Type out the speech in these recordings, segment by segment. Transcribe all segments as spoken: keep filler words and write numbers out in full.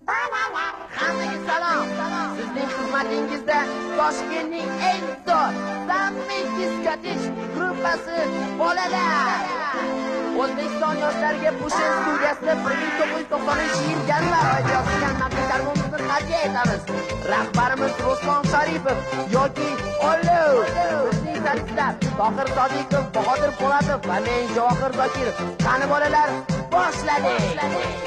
Hammaga salom. Sizning xizmatingizda Toshkentning eng zo'r samimiy diskotek gruppasi bolalar O'zbekiston yoshlariga Pushin studiyasida bir ming to'qqiz yuz to'qsoninchi yil yanvar oyida yozilgan maktublarimizni hadya etamiz. Rahbarimiz Ruslan Sharipov yoki Olov, bizning solistlar Tohir Sodiqov, Bahodir Po'latov va men Javohir Zokirov. Qani bolalar, boshladik.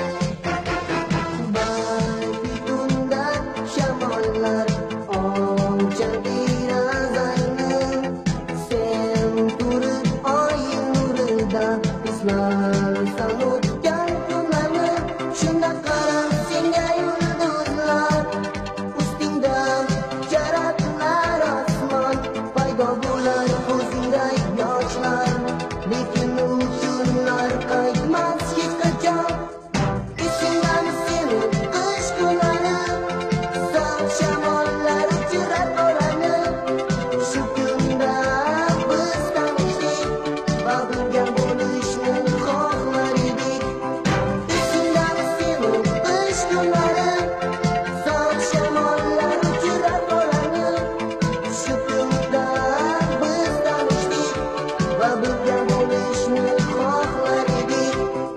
Shamollar ochar derazangni, sen turib oy nurida eslarsan o'tgan kunlarni. Shunda qarab senga yulduzlar, ustingdan jaratilar osmon, paydo bo'lar ko'zingda yoshlar, lekin u kunlar qaytmas hech qachon. Esingdan seni qish kunlari, shamollar uchirab bolani. Shu kunda biz tanishdik va birga bo'lishni xohlar edik. Esingdan seni qish kunlari, sof shamollar uchirab bolani. Shu kunda biz tanishdik va birga bo'lishni xohlar edik.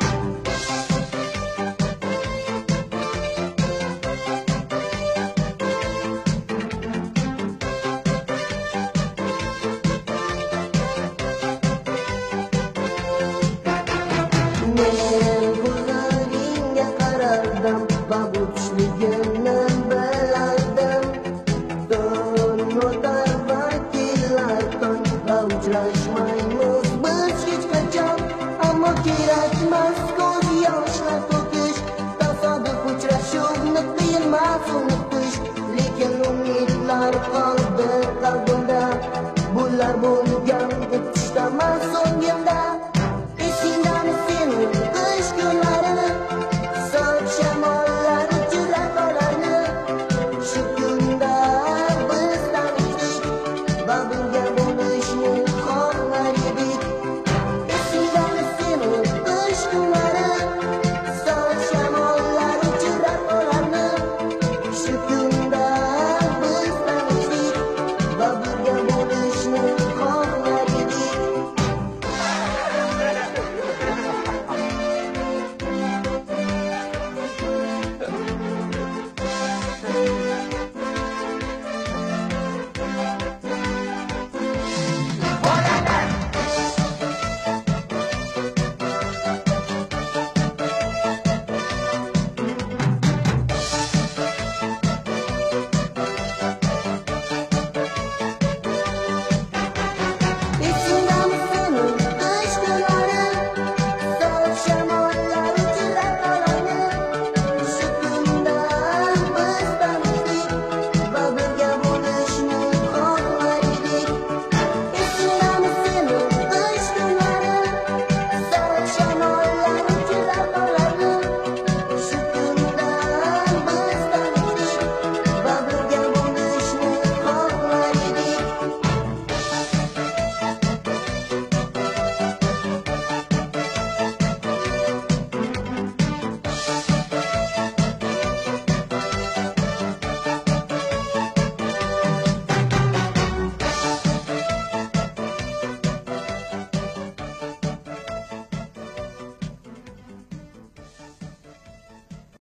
Men ko'zlaringga qarardim va bu tushligimni bilardim. Tun o'tar va kelar tong va uchrashmaymiz biz hech qachon. Ammo kerakmas ko'z yoshlar to'kish, tasodif uchrashuvni qiyinmas.